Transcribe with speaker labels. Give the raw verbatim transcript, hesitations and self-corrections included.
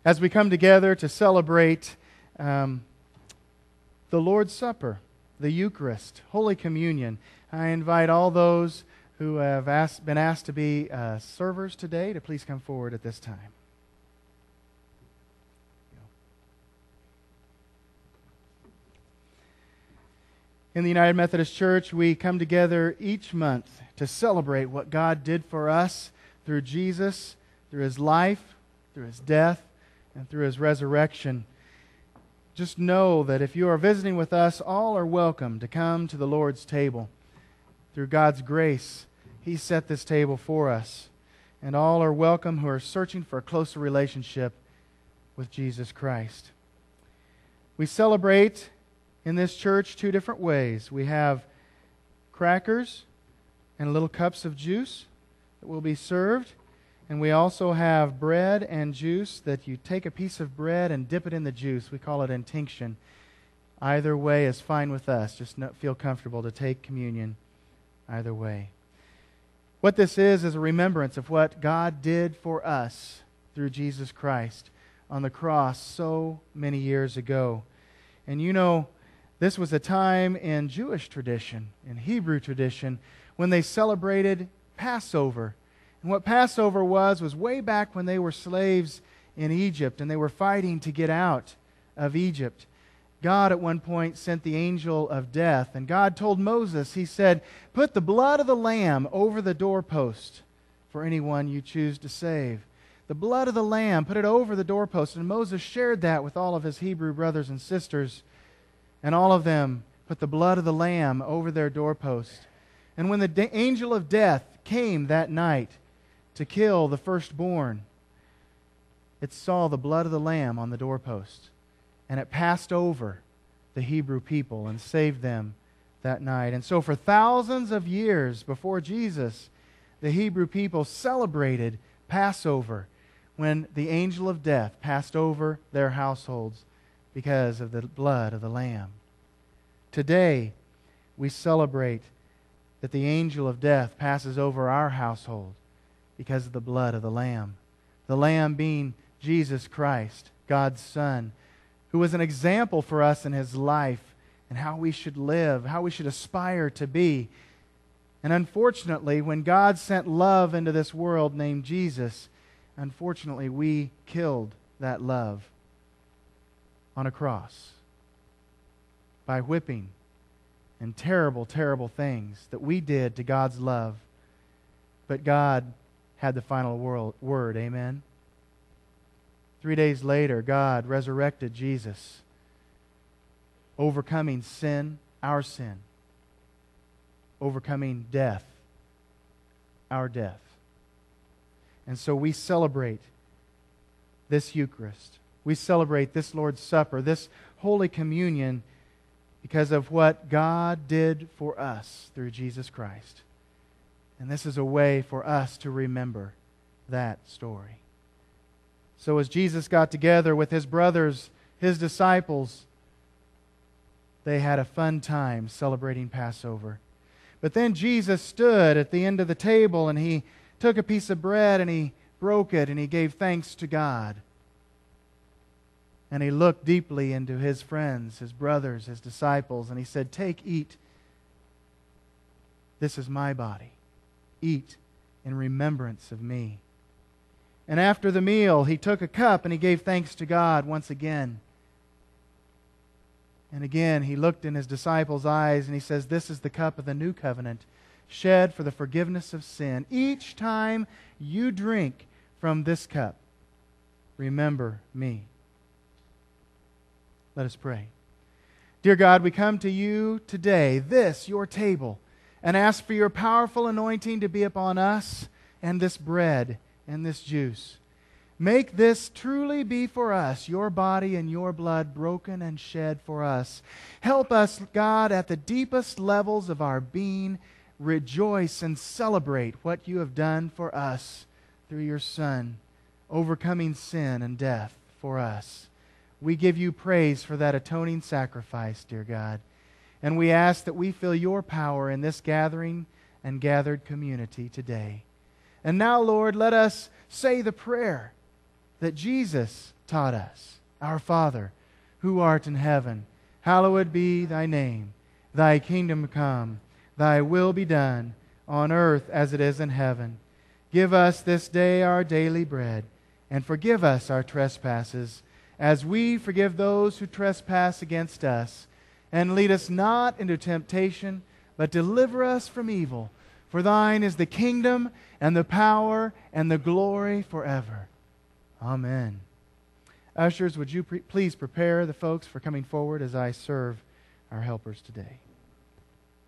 Speaker 1: as we come together to celebrate um, the Lord's Supper, the Eucharist, Holy Communion. I invite all those who have asked, been asked to be uh, servers today to please come forward at this time. In the United Methodist Church, we come together each month to celebrate what God did for us through Jesus, through His life, through His death, and through His resurrection. Just know that if you are visiting with us, all are welcome to come to the Lord's table. Through God's grace, He set this table for us. And all are welcome who are searching for a closer relationship with Jesus Christ. We celebrate in this church two different ways. We have crackers and little cups of juice that will be served. And we also have bread and juice that you take a piece of bread and dip it in the juice. We call it intinction. Either way is fine with us. Just not feel comfortable to take communion either way. What this is is a remembrance of what God did for us through Jesus Christ on the cross so many years ago. And you know, this was a time in Jewish tradition, in Hebrew tradition, when they celebrated Passover. And what Passover was, was way back when they were slaves in Egypt and they were fighting to get out of Egypt. God at one point sent the angel of death, and God told Moses, He said, "Put the blood of the lamb over the doorpost for anyone you choose to save." The blood of the lamb, put it over the doorpost. And Moses shared that with all of his Hebrew brothers and sisters. And all of them put the blood of the lamb over their doorpost. And when the de- angel of death came that night to kill the firstborn, it saw the blood of the lamb on the doorpost. And it passed over the Hebrew people and saved them that night. And so for thousands of years before Jesus, the Hebrew people celebrated Passover when the angel of death passed over their households because of the blood of the Lamb. Today, we celebrate that the angel of death passes over our household because of the blood of the Lamb. The Lamb being Jesus Christ, God's Son, who was an example for us in His life and how we should live, how we should aspire to be. And unfortunately, when God sent love into this world named Jesus, unfortunately, we killed that love on a cross by whipping and terrible, terrible things that we did to God's love. But God had the final world, word. Amen? Three days later, God resurrected Jesus, overcoming sin, our sin, overcoming death, our death. And so we celebrate this Eucharist. We celebrate this Lord's Supper, this Holy Communion, because of what God did for us through Jesus Christ. And this is a way for us to remember that story. So as Jesus got together with His brothers, His disciples, they had a fun time celebrating Passover. But then Jesus stood at the end of the table and He took a piece of bread and He broke it and He gave thanks to God. And He looked deeply into His friends, His brothers, His disciples, and He said, "Take, eat. This is my body. Eat in remembrance of me." And after the meal, He took a cup and He gave thanks to God once again. And again, He looked in His disciples' eyes and He says, "This is the cup of the new covenant, shed for the forgiveness of sin. Each time you drink from this cup, remember me." Let us pray. Dear God, we come to You today, this, Your table, and ask for Your powerful anointing to be upon us and this bread and this juice. Make this truly be for us, Your body and Your blood broken and shed for us. Help us, God, at the deepest levels of our being, rejoice and celebrate what You have done for us through Your Son, overcoming sin and death for us. We give You praise for that atoning sacrifice, dear God. And we ask that we feel Your power in this gathering and gathered community today. And now, Lord, let us say the prayer that Jesus taught us. Our Father, who art in heaven, hallowed be thy name. Thy kingdom come, thy will be done, on earth as it is in heaven. Give us this day our daily bread, and forgive us our trespasses, as we forgive those who trespass against us. And lead us not into temptation, but deliver us from evil. For thine is the kingdom, and the power, and the glory forever. Amen. Ushers, would you pre- please prepare the folks for coming forward as I serve our helpers today.